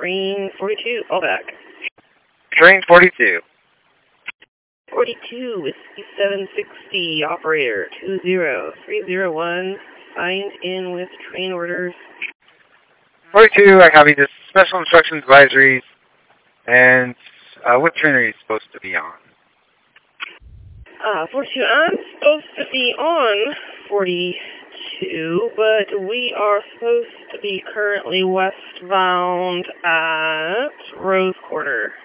Train 42, call back. Train 42. 42 with 760, operator 20301, signed in with train orders. 42, I copy this special instructions advisories, and what train are you supposed to be on? 42, I'm supposed to be on 42, but we are supposed to be currently westbound at Rose Quarter.